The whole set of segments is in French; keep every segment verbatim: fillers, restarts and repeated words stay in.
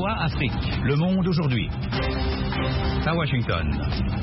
V O A Afrique, Le Monde aujourd'hui. À Washington.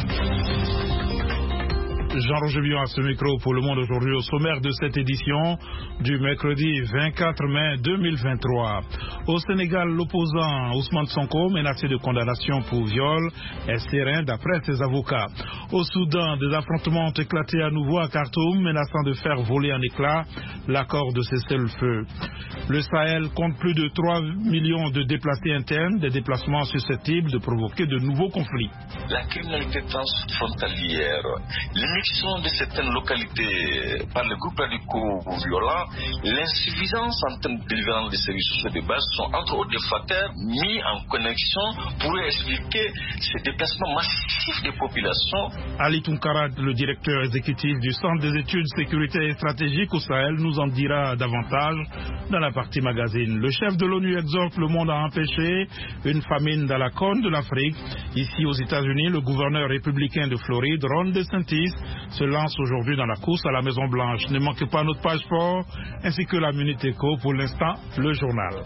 Jean-Roger Bion à ce micro pour Le Monde aujourd'hui, au sommaire de cette édition du mercredi vingt-quatre mai deux mille vingt-trois. Au Sénégal, l'opposant Ousmane Sonko, menacé de condamnation pour viol, est serein d'après ses avocats. Au Soudan, des affrontements ont éclaté à nouveau à Khartoum, menaçant de faire voler en éclats l'accord de cessez-le-feu. Le Sahel compte plus de trois millions de déplacés internes, des déplacements susceptibles de provoquer de nouveaux conflits. La criminalité transfrontalière, l'émission de certaines localités par les groupes radicaux violents, l'insuffisance en termes de délivrance des services sociaux de base sont entre autres des facteurs mis en connexion pourraient expliquer ces déplacements massifs des populations. Ali Tounkara, le directeur exécutif du Centre des études sécurité et stratégique au Sahel, nous en dira davantage dans la partie magazine. Le chef de l'ONU exhorte le monde à empêcher une famine dans la corne de l'Afrique. Ici aux États-Unis, le gouverneur républicain de Floride, Ron DeSantis, se lance aujourd'hui dans la course à la Maison-Blanche. Ne manquez pas notre page sport ainsi que la Minute Éco. Pour l'instant, le journal.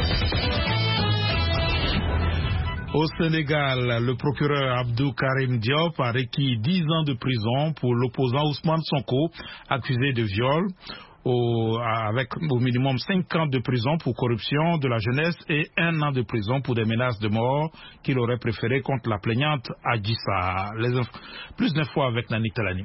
Au Sénégal, le procureur Abdou Karim Diop a requis dix ans de prison pour l'opposant Ousmane Sonko, accusé de viol, au, avec au minimum cinq ans de prison pour corruption de la jeunesse et un an de prison pour des menaces de mort qu'il aurait préféré contre la plaignante Adjissa. Les inf- Plus d'infos avec Nani Talani.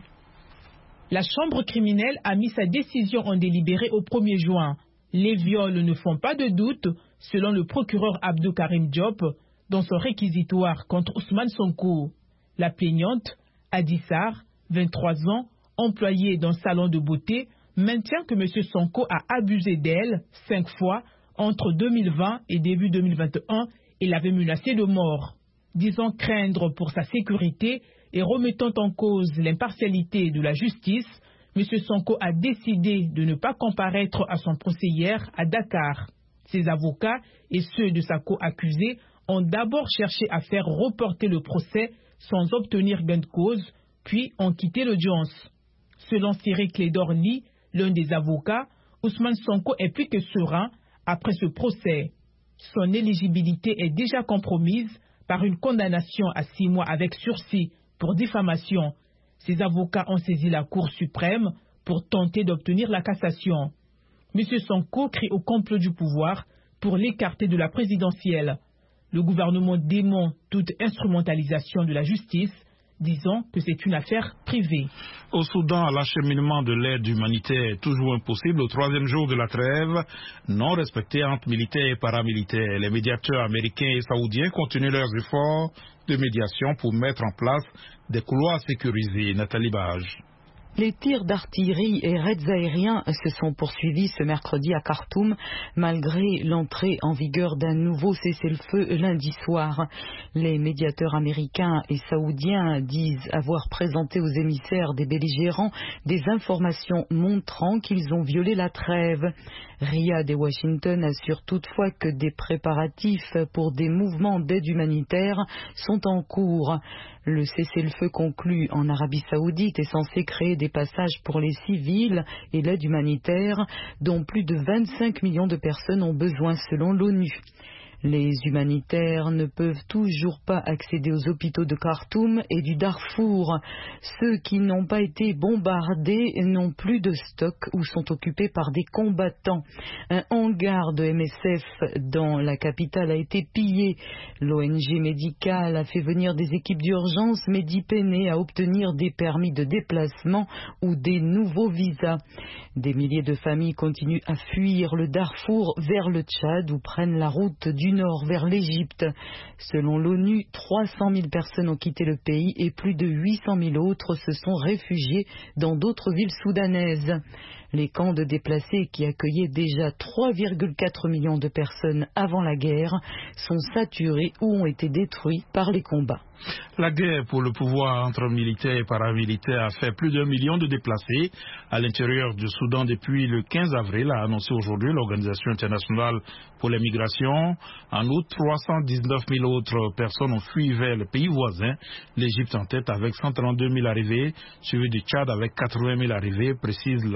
La chambre criminelle a mis sa décision en délibéré au premier juin. Les viols ne font pas de doute, selon le procureur Abdou Karim Diop, dans son réquisitoire contre Ousmane Sonko. La plaignante, Adissar, vingt-trois ans, employée dans un salon de beauté, maintient que M. Sonko a abusé d'elle cinq fois entre deux mille vingt et début deux mille vingt et un et l'avait menacée de mort. Disant craindre pour sa sécurité et remettant en cause l'impartialité de la justice, M. Sonko a décidé de ne pas comparaître à son procès hier à Dakar. Ses avocats et ceux de sa co-accusée ont d'abord cherché à faire reporter le procès sans obtenir gain de cause, puis ont quitté l'audience. Selon Cyril Clédorni, l'un des avocats, Ousmane Sonko est plus que serein après ce procès. Son éligibilité est déjà compromise par une condamnation à six mois avec sursis pour diffamation. Ses avocats ont saisi la Cour suprême pour tenter d'obtenir la cassation. M. Sonko crie au complot du pouvoir pour l'écarter de la présidentielle. Le gouvernement dément toute instrumentalisation de la justice, disant que c'est une affaire privée. Au Soudan, l'acheminement de l'aide humanitaire est toujours impossible au troisième jour de la trêve non respectée entre militaires et paramilitaires. Les médiateurs américains et saoudiens continuent leurs efforts de médiation pour mettre en place des couloirs sécurisés. Nathalie Bage. Les tirs d'artillerie et raids aériens se sont poursuivis ce mercredi à Khartoum, malgré l'entrée en vigueur d'un nouveau cessez-le-feu lundi soir. Les médiateurs américains et saoudiens disent avoir présenté aux émissaires des belligérants des informations montrant qu'ils ont violé la trêve. Riyad et Washington assurent toutefois que des préparatifs pour des mouvements d'aide humanitaire sont en cours. Le cessez-le-feu conclu en Arabie Saoudite est censé créer des passages pour les civils et l'aide humanitaire, dont plus de vingt-cinq millions de personnes ont besoin selon l'ONU. Les humanitaires ne peuvent toujours pas accéder aux hôpitaux de Khartoum et du Darfour. Ceux qui n'ont pas été bombardés n'ont plus de stock ou sont occupés par des combattants. Un hangar de M S F dans la capitale a été pillé. L'O N G médicale a fait venir des équipes d'urgence mais dit peiner à obtenir des permis de déplacement ou des nouveaux visas. Des milliers de familles continuent à fuir le Darfour vers le Tchad ou prennent la route du nord vers l'Égypte. Selon l'ONU, trois cent mille personnes ont quitté le pays et plus de huit cent mille autres se sont réfugiés dans d'autres villes soudanaises. Les camps de déplacés qui accueillaient déjà trois virgule quatre millions de personnes avant la guerre sont saturés ou ont été détruits par les combats. La guerre pour le pouvoir entre militaires et paramilitaires a fait plus d'un million de déplacés à l'intérieur du Soudan depuis le quinze avril, a annoncé aujourd'hui l'Organisation internationale pour les migrations. En outre, trois cent dix-neuf mille autres personnes ont fui vers le pays voisin, l'Égypte en tête avec cent trente-deux mille arrivées, suivi du Tchad avec quatre-vingt mille arrivées, précise l'agence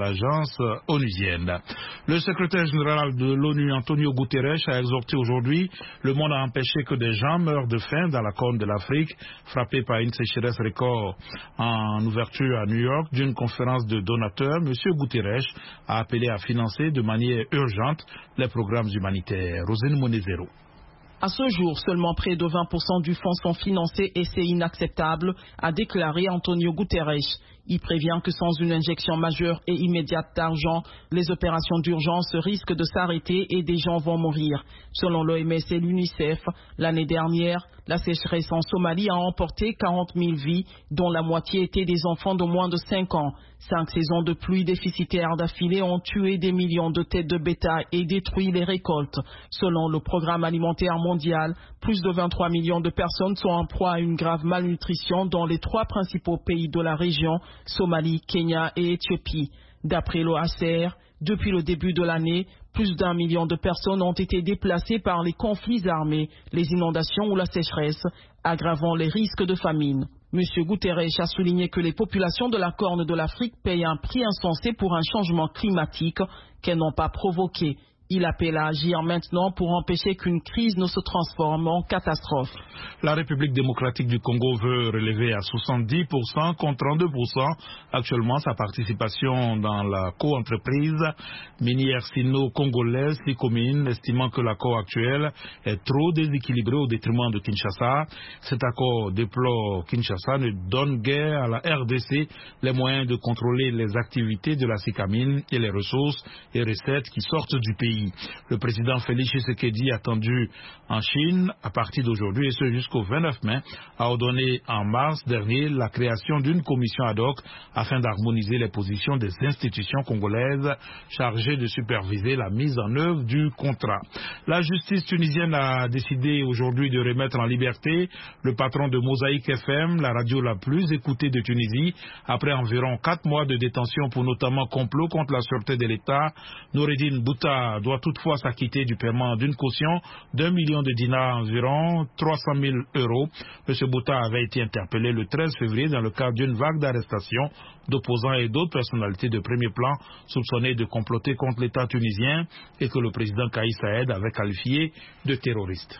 instances onusiennes. Le secrétaire général de l'ONU, Antonio Guterres, a exhorté aujourd'hui le monde à empêcher que des gens meurent de faim dans la Corne de l'Afrique, frappée par une sécheresse record. En ouverture à New York d'une conférence de donateurs, M. Guterres a appelé à financer de manière urgente les programmes humanitaires. Rosine Monezero. À ce jour, seulement près de vingt pour cent du fonds sont financés et c'est inacceptable, a déclaré Antonio Guterres. Il prévient que sans une injection majeure et immédiate d'argent, les opérations d'urgence risquent de s'arrêter et des gens vont mourir. Selon l'O M S et l'UNICEF, l'année dernière, la sécheresse en Somalie a emporté quarante mille vies, dont la moitié étaient des enfants de moins de cinq ans. Cinq saisons de pluie déficitaires d'affilée ont tué des millions de têtes de bétail et détruit les récoltes. Selon le Programme alimentaire mondial, plus de vingt-trois millions de personnes sont en proie à une grave malnutrition dans les trois principaux pays de la région, Somalie, Kenya et Éthiopie. D'après l'O A C R, depuis le début de l'année, plus d'un million de personnes ont été déplacées par les conflits armés, les inondations ou la sécheresse, aggravant les risques de famine. M. Guterres a souligné que les populations de la Corne de l'Afrique payent un prix insensé pour un changement climatique qu'elles n'ont pas provoqué. Il appelle à agir maintenant pour empêcher qu'une crise ne se transforme en catastrophe. La République démocratique du Congo veut relever à soixante-dix pour cent contre trente-deux pour cent actuellement sa participation dans la co-entreprise minière sino-congolaise Sicomine, estimant que l'accord actuel est trop déséquilibré au détriment de Kinshasa. Cet accord, déplore Kinshasa, ne donne guère à la R D C les moyens de contrôler les activités de la Sicomine et les ressources et recettes qui sortent du pays. Le président Félix Tshisekedi, attendu en Chine à partir d'aujourd'hui et ce jusqu'au vingt-neuf mai, a ordonné en mars dernier la création d'une commission ad hoc afin d'harmoniser les positions des institutions congolaises chargées de superviser la mise en œuvre du contrat. La justice tunisienne a décidé aujourd'hui de remettre en liberté le patron de Mosaïque F M, la radio la plus écoutée de Tunisie, après environ quatre mois de détention pour notamment complot contre la sûreté de l'État. Noureddin Bouta doit toutefois s'acquitter du paiement d'une caution d'un million de dinars, environ trois cent mille euros. M. Bouta avait été interpellé le treize février dans le cadre d'une vague d'arrestations d'opposants et d'autres personnalités de premier plan soupçonnées de comploter contre l'État tunisien et que le président Kais Saied avait qualifié de terroriste.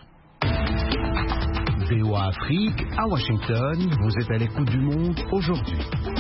V O A Afrique, à Washington, vous êtes à l'écoute du monde aujourd'hui.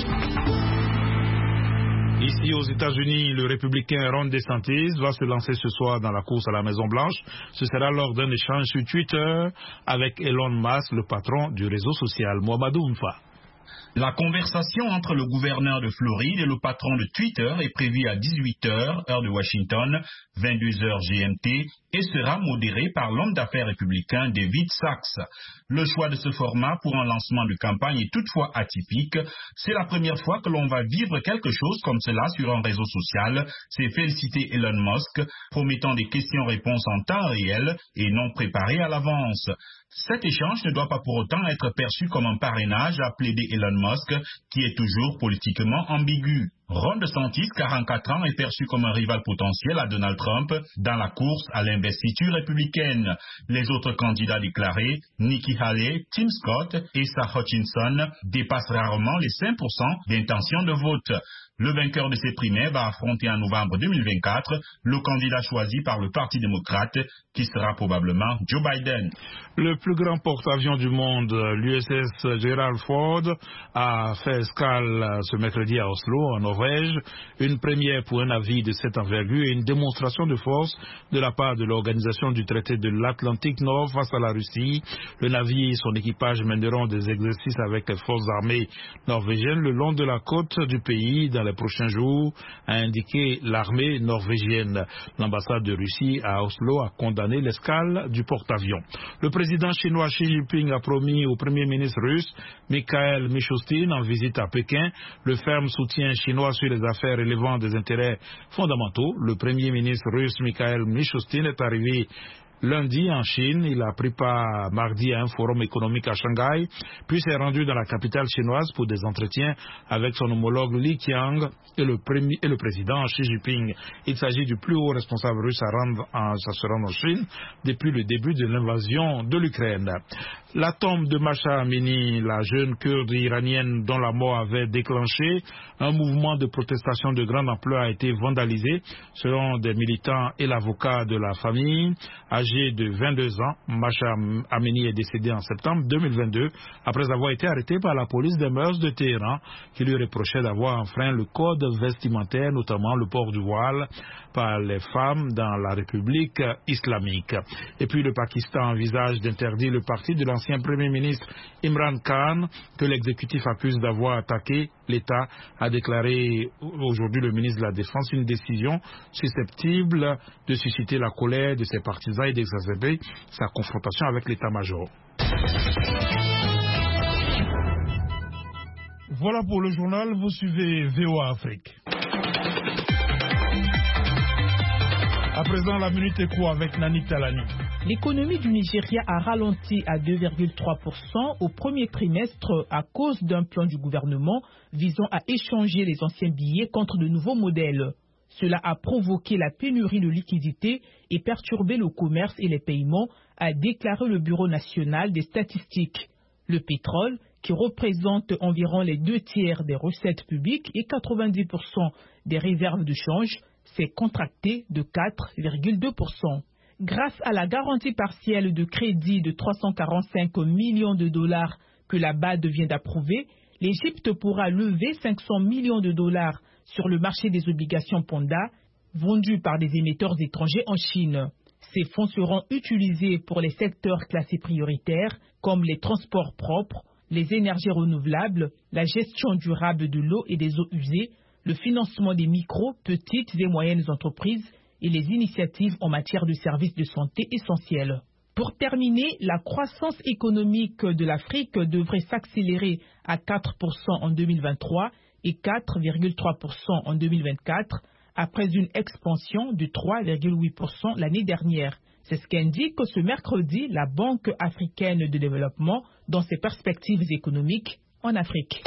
Ici aux États-Unis, le républicain Ron DeSantis va se lancer ce soir dans la course à la Maison-Blanche. Ce sera lors d'un échange sur Twitter avec Elon Musk, le patron du réseau social. Mohamedou Mfa. La conversation entre le gouverneur de Floride et le patron de Twitter est prévue à dix-huit heures, heure de Washington, vingt-deux heures G M T, et sera modérée par l'homme d'affaires républicain David Sachs. Le choix de ce format pour un lancement de campagne est toutefois atypique. C'est la première fois que l'on va vivre quelque chose comme cela sur un réseau social, s'est félicité Elon Musk, promettant des questions-réponses en temps réel et non préparées à l'avance. Cet échange ne doit pas pour autant être perçu comme un parrainage, a plaidé Elon Musk, qui est toujours politiquement ambigu. Ron DeSantis, quarante-quatre ans, est perçu comme un rival potentiel à Donald Trump dans la course à l'investiture républicaine. Les autres candidats déclarés, Nikki Haley, Tim Scott et Asa Hutchinson, dépassent rarement les cinq pour cent d'intention de vote. Le vainqueur de ces primaires va affronter en novembre deux mille vingt-quatre le candidat choisi par le Parti démocrate, qui sera probablement Joe Biden. Le plus grand porte-avions du monde, l'U S S Gerald Ford, a fait escale ce mercredi à Oslo, en Norvège. Une première pour un navire de cette envergure et une démonstration de force de la part de l'organisation du traité de l'Atlantique Nord face à la Russie. Le navire et son équipage mèneront des exercices avec les forces armées norvégiennes le long de la côte du pays dans les prochains jours, a indiqué l'armée norvégienne. L'ambassade de Russie à Oslo a condamné l'escale du porte-avions. Le président chinois Xi Jinping a promis au premier ministre russe Mikhail Mishustin en visite à Pékin le ferme soutien chinois sur les affaires relevant des intérêts fondamentaux. Le premier ministre russe Mikhail Mishustin est arrivé lundi en Chine. Il a pris part mardi à un forum économique à Shanghai, puis s'est rendu dans la capitale chinoise pour des entretiens avec son homologue Li Qiang et le, premier, et le président Xi Jinping. Il s'agit du plus haut responsable russe à, rendre en, à se rendre en Chine depuis le début de l'invasion de l'Ukraine. La tombe de Mahsa Amini, la jeune kurde iranienne dont la mort avait déclenché un mouvement de protestation de grande ampleur, a été vandalisée. Selon des militants et l'avocat de la famille, âgé de vingt-deux ans, Mahsa Amini est décédé en septembre deux mille vingt-deux après avoir été arrêté par la police des mœurs de Téhéran qui lui reprochait d'avoir enfreint le code vestimentaire, notamment le port du voile par les femmes dans la République islamique. Et puis le Pakistan envisage d'interdire le parti de l'ancien Premier ministre Imran Khan que l'exécutif accuse d'avoir attaqué l'État, a déclaré aujourd'hui le ministre de la Défense, une décision susceptible de susciter la colère de ses partisans et d'exacerber sa confrontation avec l'état-major. Voilà pour le journal, vous suivez V O A Afrique. À présent, la Minute Éco avec Nani Talani. L'économie du Nigeria a ralenti à deux virgule trois pour cent au premier trimestre à cause d'un plan du gouvernement visant à échanger les anciens billets contre de nouveaux modèles. Cela a provoqué la pénurie de liquidités et perturbé le commerce et les paiements, a déclaré le Bureau national des statistiques. Le pétrole, qui représente environ les deux tiers des recettes publiques et quatre-vingt-dix pour cent des réserves de change, s'est contracté de quatre virgule deux pour cent. Grâce à la garantie partielle de crédit de trois cent quarante-cinq millions de dollars que la B A D vient d'approuver, l'Égypte pourra lever cinq cents millions de dollars sur le marché des obligations Ponda, vendues par des émetteurs étrangers en Chine. Ces fonds seront utilisés pour les secteurs classés prioritaires comme les transports propres, les énergies renouvelables, la gestion durable de l'eau et des eaux usées, le financement des micro, petites et moyennes entreprises et les initiatives en matière de services de santé essentiels. Pour terminer, la croissance économique de l'Afrique devrait s'accélérer à quatre pour cent en deux mille vingt-trois et quatre virgule trois pour cent en deux mille vingt-quatre, après une expansion de trois virgule huit pour cent l'année dernière. C'est ce qu'indique ce mercredi la Banque africaine de développement dans ses perspectives économiques en Afrique.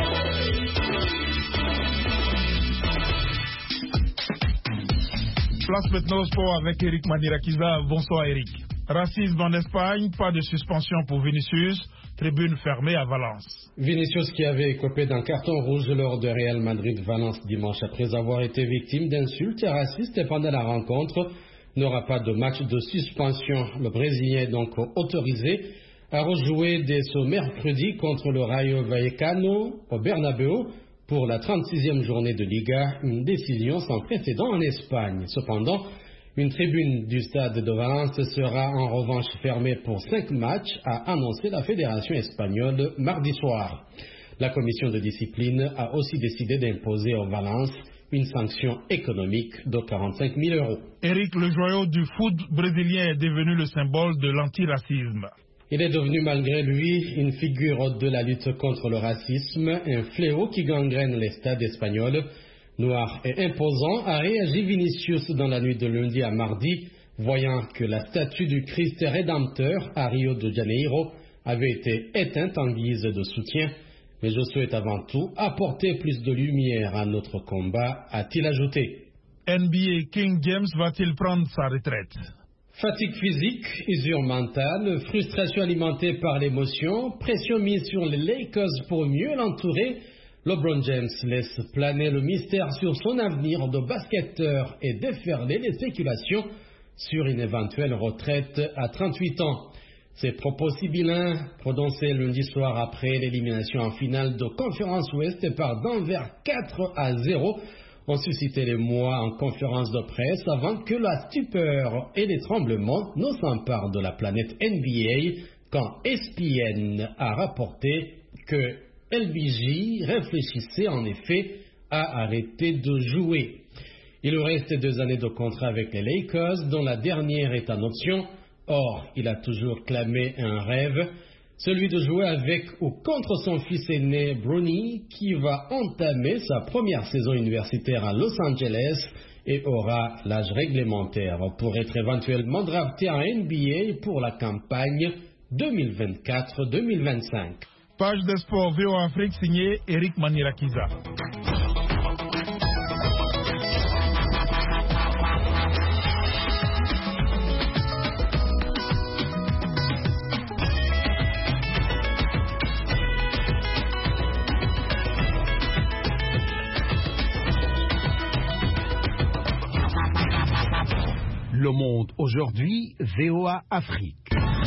Place maintenant au sport avec Eric Manirakiza. Bonsoir Eric. Racisme en Espagne, pas de suspension pour Vinicius, tribune fermée à Valence. Vinicius, qui avait écopé d'un carton rouge lors de Real Madrid-Valence dimanche après avoir été victime d'insultes racistes pendant la rencontre, n'aura pas de match de suspension. Le Brésilien est donc autorisé à rejouer dès ce mercredi contre le Rayo Vallecano au Bernabéu pour la trente-sixième journée de Liga, une décision sans précédent en Espagne. Cependant, une tribune du stade de Valence sera en revanche fermée pour cinq matchs, a annoncé la Fédération espagnole mardi soir. La commission de discipline a aussi décidé d'imposer au Valence une sanction économique de quarante-cinq mille euros. Eric, le joyau du foot brésilien est devenu le symbole de l'antiracisme. Il est devenu malgré lui une figure de la lutte contre le racisme, un fléau qui gangrène les stades espagnols. Noir et imposant, a réagi Vinicius dans la nuit de lundi à mardi, voyant que la statue du Christ rédempteur à Rio de Janeiro avait été éteinte en guise de soutien. Mais je souhaite avant tout apporter plus de lumière à notre combat, a-t-il ajouté. N B A, King James va-t-il prendre sa retraite? Fatigue physique, usure mentale, frustration alimentée par l'émotion, pression mise sur les Lakers pour mieux l'entourer, LeBron James laisse planer le mystère sur son avenir de basketteur et déferler les spéculations sur une éventuelle retraite à trente-huit ans. Ces propos sibyllins, prononcés lundi soir après l'élimination en finale de Conférence Ouest par Denver quatre à zéro, ont suscité les mois en conférence de presse avant que la stupeur et les tremblements ne s'emparent de la planète N B A quand E S P N a rapporté que L B J réfléchissait en effet à arrêter de jouer. Il lui reste deux années de contrat avec les Lakers, dont la dernière est en option. Or, il a toujours clamé un rêve, celui de jouer avec ou contre son fils aîné Bronny, qui va entamer sa première saison universitaire à Los Angeles et aura l'âge réglementaire pour être éventuellement drafté en N B A pour la campagne deux mille vingt-quatre deux mille vingt-cinq. Page des sports V O A Afrique signée Eric Manirakiza. Le Monde aujourd'hui, V O A Afrique.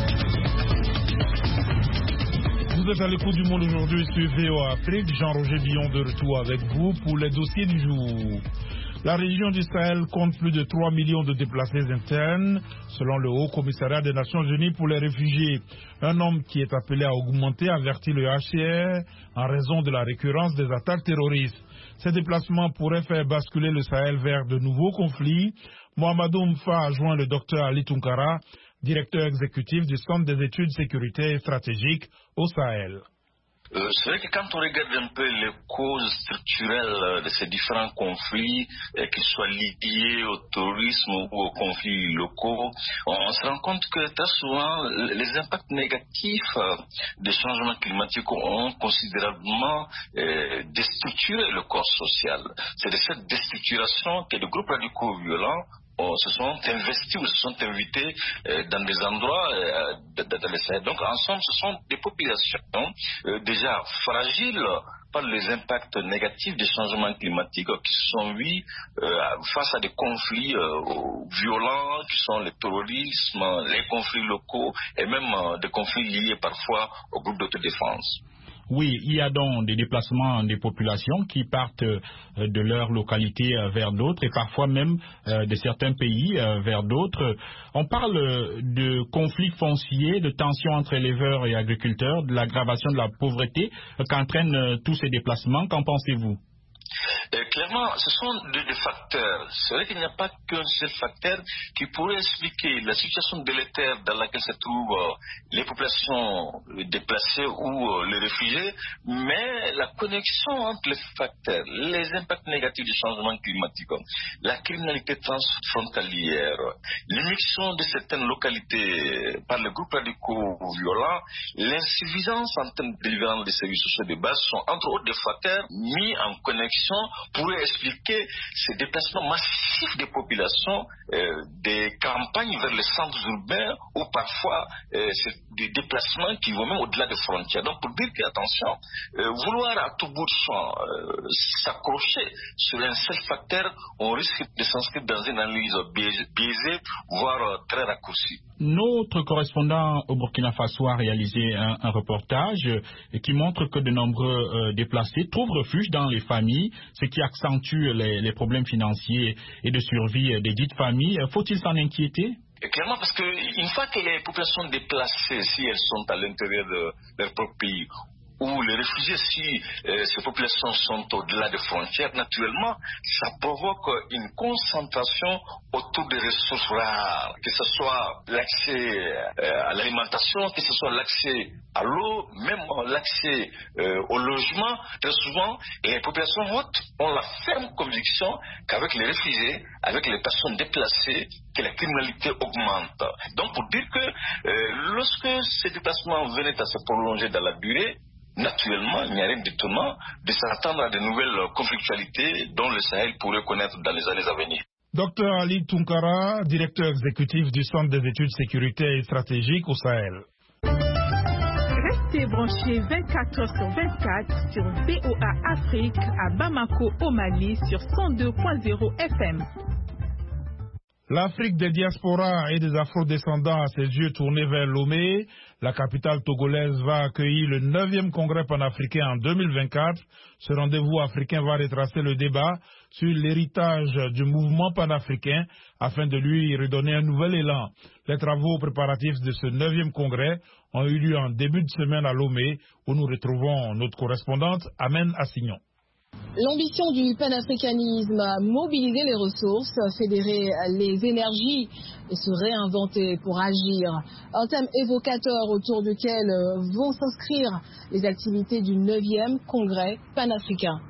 Vous êtes à l'écoute du Monde aujourd'hui sur V O A Afrique. Jean-Roger Billon de retour avec vous pour les dossiers du jour. La région du Sahel compte plus de trois millions de déplacés internes, selon le Haut Commissariat des Nations Unies pour les réfugiés. Un nombre qui est appelé à augmenter, avertit le H C R, en raison de la récurrence des attaques terroristes. Ces déplacements pourraient faire basculer le Sahel vers de nouveaux conflits. Mohamedou Mfa a joint le docteur Ali Tunkara, directeur exécutif du Centre des études sécurité et stratégiques au Sahel. Euh, c'est vrai que quand on regarde un peu les causes structurelles de ces différents conflits, euh, qu'ils soient liés au terrorisme ou aux conflits locaux, on se rend compte que très souvent les impacts négatifs euh, des changements climatiques ont considérablement euh, déstructuré le corps social. C'est de cette déstructuration que les groupes radicaux violents se sont investis ou se sont invités euh, dans des endroits euh, dans les Sahel. Donc, en somme, ce sont des populations euh, déjà fragiles par les impacts négatifs des changements climatiques qui se sont vus euh, face à des conflits euh, violents qui sont le terrorisme, les conflits locaux et même euh, des conflits liés parfois aux groupes d'autodéfense. Oui, il y a donc des déplacements des populations qui partent de leur localité vers d'autres et parfois même de certains pays vers d'autres. On parle de conflits fonciers, de tensions entre éleveurs et agriculteurs, de l'aggravation de la pauvreté qu'entraînent tous ces déplacements. Qu'en pensez-vous ? Euh, clairement, ce sont des, des facteurs. C'est vrai qu'il n'y a pas qu'un seul facteur qui pourrait expliquer la situation délétère dans laquelle se trouvent euh, les populations déplacées ou euh, les réfugiés, mais la connexion entre les facteurs, les impacts négatifs du changement climatique, la criminalité transfrontalière, l'émission de certaines localités par les groupes radicaux violents, l'insuffisance en termes de délivrance des services sociaux de base sont entre autres des facteurs mis en connexion pourrait expliquer ces déplacements massifs des populations, euh, des campagnes vers les centres urbains ou parfois euh, des déplacements qui vont même au-delà des frontières. Donc pour dire que, attention, euh, vouloir à tout bout de champ euh, s'accrocher sur un seul facteur, on risque de s'inscrire dans une analyse biaisée, voire euh, très raccourcie. Notre correspondant au Burkina Faso a réalisé un, un reportage euh, qui montre que de nombreux euh, déplacés trouvent refuge dans les familles, ce qui accentue les, les problèmes financiers et de survie des dites familles. Faut-il s'en inquiéter ? Et clairement, parce qu'une fois que les populations déplacées, si elles sont à l'intérieur de leur propre pays, ou les réfugiés, si euh, ces populations sont au-delà des frontières, naturellement, ça provoque une concentration autour des ressources rares, que ce soit l'accès euh, à l'alimentation, que ce soit l'accès à l'eau, même l'accès euh, au logement. Très souvent, les populations hautes ont la ferme conviction qu'avec les réfugiés, avec les personnes déplacées, que la criminalité augmente. Donc, pour dire que euh, lorsque ces déplacements venaient à se prolonger dans la durée, naturellement, il n'y a rien d'étonnant de s'attendre à de nouvelles conflictualités dont le Sahel pourrait connaître dans les années à venir. docteur Ali Tunkara, directeur exécutif du Centre des études sécurité et stratégiques au Sahel. Restez branchés vingt-quatre heures sur vingt-quatre sur V O A Afrique à Bamako au Mali sur cent deux point zéro F M. L'Afrique des diasporas et des afro-descendants a ses yeux tournés vers Lomé. La capitale togolaise va accueillir le neuvième congrès panafricain en deux mille vingt-quatre. Ce rendez-vous africain va retracer le débat sur l'héritage du mouvement panafricain afin de lui redonner un nouvel élan. Les travaux préparatifs de ce neuvième congrès ont eu lieu en début de semaine à Lomé, où nous retrouvons notre correspondante Amen Assignon. L'ambition du panafricanisme, mobiliser les ressources, fédérer les énergies et se réinventer pour agir. Un thème évocateur autour duquel vont s'inscrire les activités du neuvième congrès panafricain.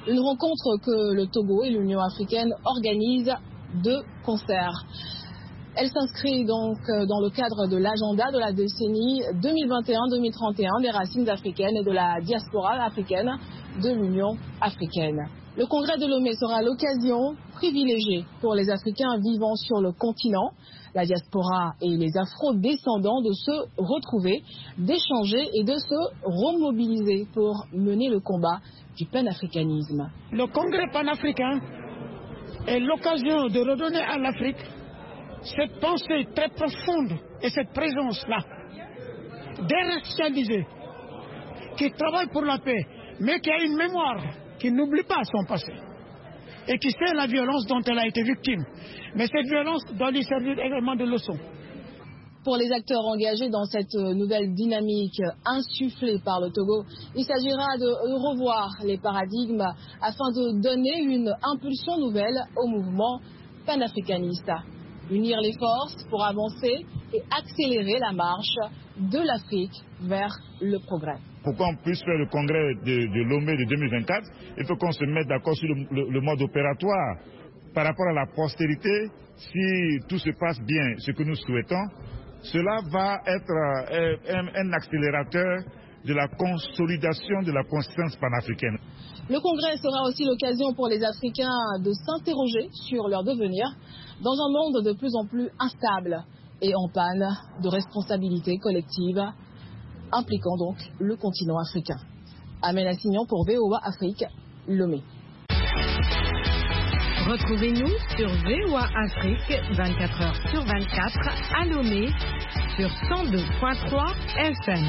Une rencontre que le Togo et l'Union africaine organisent de concert. Elle s'inscrit donc dans le cadre de l'agenda de la décennie deux mille vingt et un deux mille trente et un des racines africaines et de la diaspora africaine de l'Union africaine. Le congrès de Lomé sera l'occasion privilégiée pour les Africains vivant sur le continent, la diaspora et les afro-descendants de se retrouver, d'échanger et de se remobiliser pour mener le combat du panafricanisme. Le congrès panafricain est l'occasion de redonner à l'Afrique cette pensée très profonde et cette présence-là, déracialisée, qui travaille pour la paix, mais qui a une mémoire, qui n'oublie pas son passé, et qui sait la violence dont elle a été victime. Mais cette violence doit lui servir également de leçon. Pour les acteurs engagés dans cette nouvelle dynamique insufflée par le Togo, il s'agira de revoir les paradigmes afin de donner une impulsion nouvelle au mouvement panafricaniste. Unir les forces pour avancer et accélérer la marche de l'Afrique vers le progrès. Pour qu'on puisse faire le congrès de, de Lomé de deux mille vingt-quatre, il faut qu'on se mette d'accord sur le, le, le mode opératoire. Par rapport à la postérité, si tout se passe bien, ce que nous souhaitons, cela va être un, un accélérateur de la consolidation de la conscience panafricaine. Le congrès sera aussi l'occasion pour les Africains de s'interroger sur leur devenir dans un monde de plus en plus instable et en panne de responsabilités collectives, impliquant donc le continent africain. Amel Assignon pour V O A Afrique, Lomé. Retrouvez-nous sur V O A Afrique vingt-quatre heures sur vingt-quatre à Lomé sur cent deux point trois F M.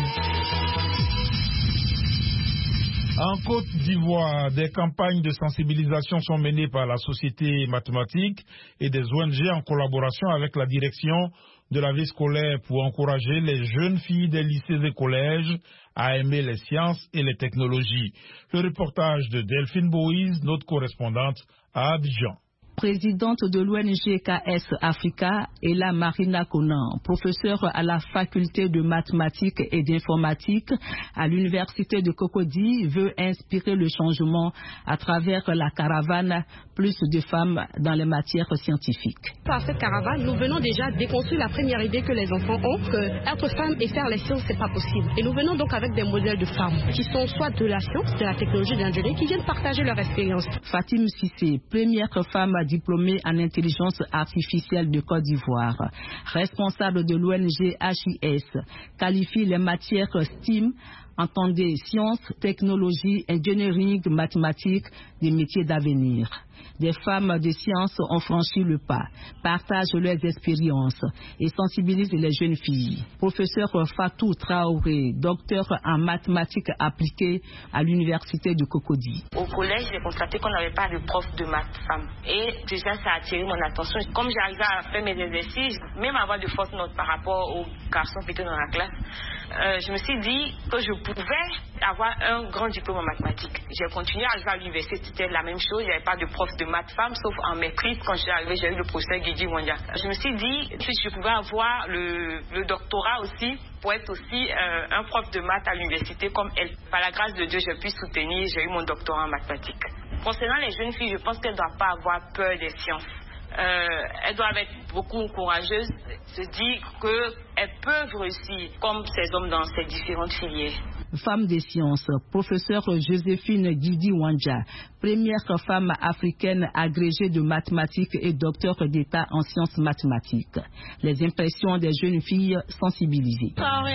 En Côte d'Ivoire, des campagnes de sensibilisation sont menées par la Société mathématique et des O N G en collaboration avec la direction de la vie scolaire pour encourager les jeunes filles des lycées et collèges à aimer les sciences et les technologies. Le reportage de Delphine Boïse, notre correspondante à Abidjan. Présidente de l'O N G K S Africa, Ella Marina Conan, professeure à la faculté de mathématiques et d'informatique à l'université de Cocody, veut inspirer le changement à travers la caravane Plus de femmes dans les matières scientifiques. Par cette caravane, nous venons déjà déconstruire la première idée que les enfants ont, que être femme et faire les sciences, c'est pas possible. Et nous venons donc avec des modèles de femmes qui sont soit de la science, de la technologie, de l'ingénierie, qui viennent partager leur expérience. Fatim Sissé, première femme diplômée en intelligence artificielle de Côte d'Ivoire, responsable de l'O N G H I S, qualifie les matières S T E A M, entendez sciences, technologies, ingénierie, mathématiques, des métiers d'avenir. Des femmes de sciences ont franchi le pas, partagent leurs expériences et sensibilisent les jeunes filles. Professeur Fatou Traoré, docteur en mathématiques appliquées à l'université de Cocody. Au collège, j'ai constaté qu'on n'avait pas de prof de maths femme. Et déjà, ça a attiré mon attention. Comme j'arrivais à faire mes exercices, même avoir de fortes notes par rapport aux garçons qui étaient dans la classe, euh, je me suis dit que je pouvais avoir un grand diplôme en mathématiques. J'ai continué à arriver à l'université, c'était la même chose. Il n'y avait pas de prof de maths femme, sauf en maîtrise. Quand je suis arrivée, j'ai eu le professeur Guidi Wanja. Je me suis dit, si je pouvais avoir le, le doctorat aussi, pour être aussi euh, un prof de maths à l'université comme elle. Par la grâce de Dieu, j'ai pu soutenir, j'ai eu mon doctorat en mathématiques. Concernant les jeunes filles, je pense qu'elles ne doivent pas avoir peur des sciences. Euh, elles doivent être beaucoup courageuses, se dire qu'elles peuvent réussir comme ces hommes dans ces différentes filières. Femme des sciences, professeure Joséphine Guidi Wanja, première femme africaine agrégée de mathématiques et docteur d'État en sciences mathématiques. Les impressions des jeunes filles sensibilisées.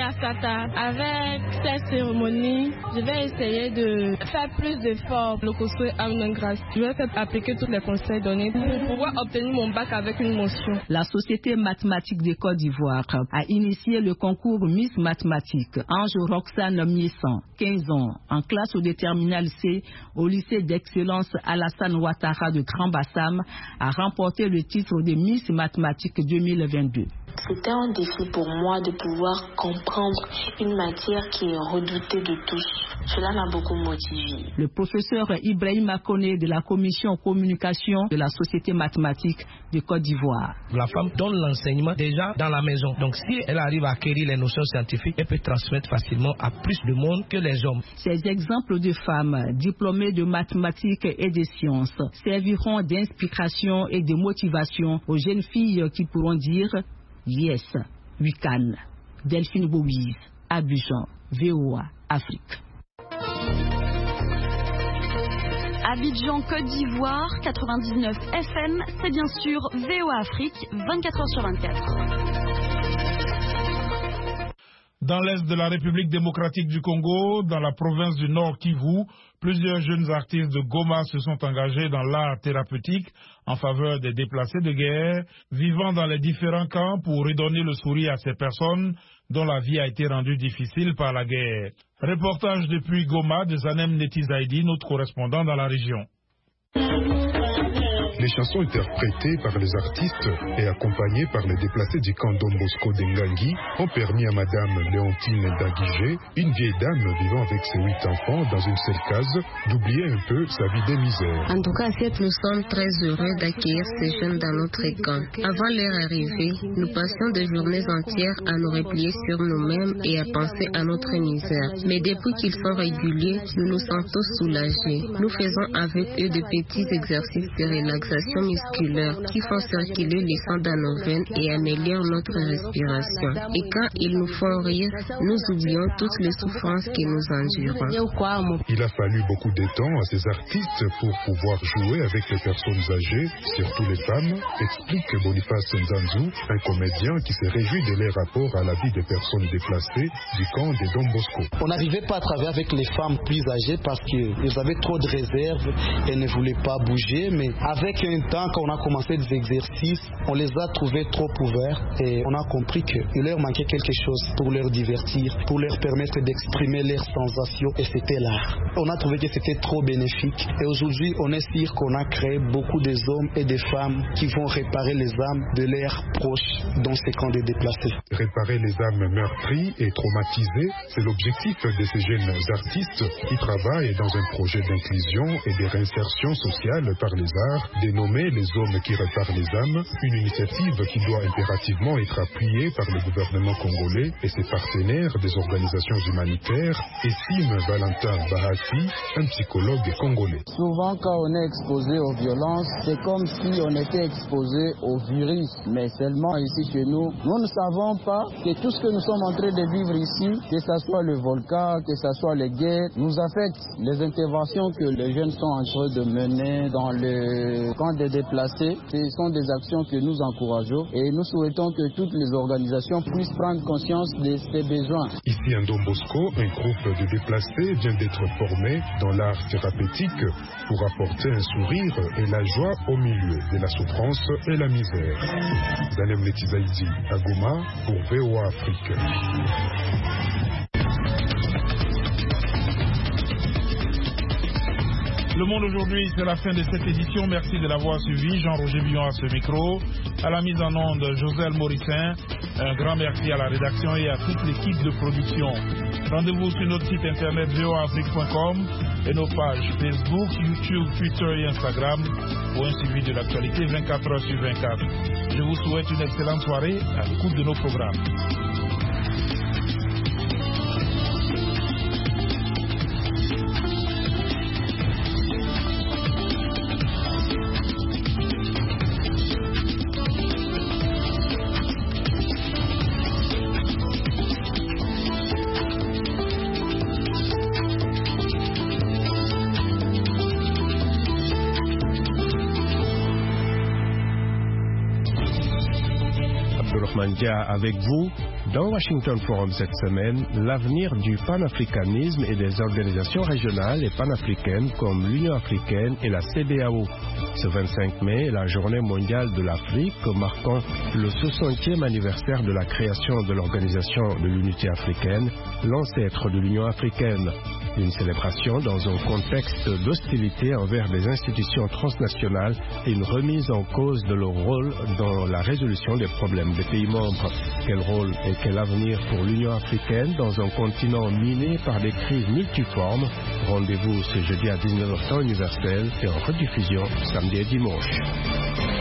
Avec cette cérémonie, je vais essayer de faire plus d'efforts. Le conseil a une grâce. Je vais faire appliquer tous les conseils donnés pour pouvoir obtenir mon bac avec une mention. La Société mathématique de Côte d'Ivoire a initié le concours Miss Mathématiques. Ange Roxane Miessan, quinze ans, en classe de terminale C au lycée d'excellence Alassane Ouattara de Grand Bassam, a remporté le titre de Miss Mathématiques deux mille vingt-deux. C'était un défi pour moi de pouvoir comprendre une matière qui est redoutée de tous. Cela m'a beaucoup motivé. Le professeur Ibrahim Akone de la commission communication de la Société mathématique de Côte d'Ivoire. La femme donne l'enseignement déjà dans la maison. Donc si elle arrive à acquérir les notions scientifiques, elle peut transmettre facilement à plus de monde que les hommes. Ces exemples de femmes diplômées de mathématiques et de sciences serviront d'inspiration et de motivation aux jeunes filles qui pourront dire yes, we can. Delphine Boubiz, Abidjan, V O A, Afrique. Abidjan, Côte d'Ivoire, quatre-vingt-dix-neuf F M, c'est bien sûr V O A Afrique, vingt-quatre heures sur vingt-quatre. Dans l'est de la République démocratique du Congo, dans la province du Nord Kivu, plusieurs jeunes artistes de Goma se sont engagés dans l'art thérapeutique en faveur des déplacés de guerre, vivant dans les différents camps pour redonner le sourire à ces personnes dont la vie a été rendue difficile par la guerre. Reportage depuis Goma de Zanem Netizaidi, notre correspondant dans la région. Les chansons interprétées par les artistes et accompagnées par les déplacés du camp Don Bosco d'Engangi ont permis à Madame Léontine Daguigé, une vieille dame vivant avec ses huit enfants dans une seule case, d'oublier un peu sa vie de misère. En tout cas, nous sommes très heureux d'accueillir ces jeunes dans notre camp. Avant leur arrivée, nous passions des journées entières à nous replier sur nous-mêmes et à penser à notre misère. Mais depuis qu'ils sont réguliers, nous nous sentons soulagés. Nous faisons avec eux de petits exercices de relaxation musculaire qui font circuler le sang dans nos veines et améliorent notre respiration. Et quand ils nous font rire, nous oublions toutes les souffrances qui nous endurent. Il a fallu beaucoup de temps à ces artistes pour pouvoir jouer avec les personnes âgées, surtout les femmes, explique Boniface Nzanzou, un comédien qui se réjouit de leur rapport à la vie des personnes déplacées du camp de Don Bosco. On n'arrivait pas à travailler avec les femmes plus âgées parce qu'elles avaient trop de réserves, elles ne voulaient pas bouger, mais avec un temps, quand on a commencé des exercices, on les a trouvés trop ouverts et on a compris qu'il leur manquait quelque chose pour leur divertir, pour leur permettre d'exprimer leurs sensations, et c'était l'art. On a trouvé que c'était trop bénéfique et aujourd'hui, on est sûr qu'on a créé beaucoup des hommes et des femmes qui vont réparer les âmes de leurs proches dans ces camps de déplacés. Réparer les âmes meurtries et traumatisées, c'est l'objectif de ces jeunes artistes qui travaillent dans un projet d'inclusion et de réinsertion sociale par les arts, dénommé Les Hommes qui réparent les âmes, une initiative qui doit impérativement être appuyée par le gouvernement congolais et ses partenaires des organisations humanitaires, estime Valentin Bahati, un psychologue congolais. Souvent quand on est exposé aux violences, c'est comme si on était exposé au virus, mais seulement ici chez nous, nous ne savons pas que tout ce que nous sommes en train de vivre ici, que ce soit le volcan, que ce soit les guerres, nous affectent. Les interventions que les jeunes sont en train de mener dans le camp des déplacés, ce sont des actions que nous encourageons et nous souhaitons que toutes les organisations puissent prendre conscience de ces besoins. Ici à Don Bosco, un groupe de déplacés vient d'être formé dans l'art thérapeutique pour apporter un sourire et la joie au milieu de la souffrance et la misère. Zanem Letizaidi à Goma pour V O A Afrique. Le Monde aujourd'hui, c'est la fin de cette édition. Merci de l'avoir suivi. Jean-Roger Billon à ce micro. À la mise en onde, Joselle Morissin. Un grand merci à la rédaction et à toute l'équipe de production. Rendez-vous sur notre site internet v o a afrique point com et nos pages Facebook, YouTube, Twitter et Instagram pour un suivi de l'actualité vingt-quatre heures sur vingt-quatre. Je vous souhaite une excellente soirée à l'écoute de nos programmes. Avec vous, dans Washington Forum cette semaine, l'avenir du panafricanisme et des organisations régionales et panafricaines comme l'Union africaine et la C B A O. Ce vingt-cinq mai est la journée mondiale de l'Afrique, marquant le soixantième anniversaire de la création de l'Organisation de l'Unité africaine, l'ancêtre de l'Union africaine. Une célébration dans un contexte d'hostilité envers les institutions transnationales et une remise en cause de leur rôle dans la résolution des problèmes des pays membres. Quel rôle et quel avenir pour l'Union africaine dans un continent miné par des crises multiformes? Rendez-vous ce jeudi à dix-neuf heures temps universel et en rediffusion samedi et dimanche.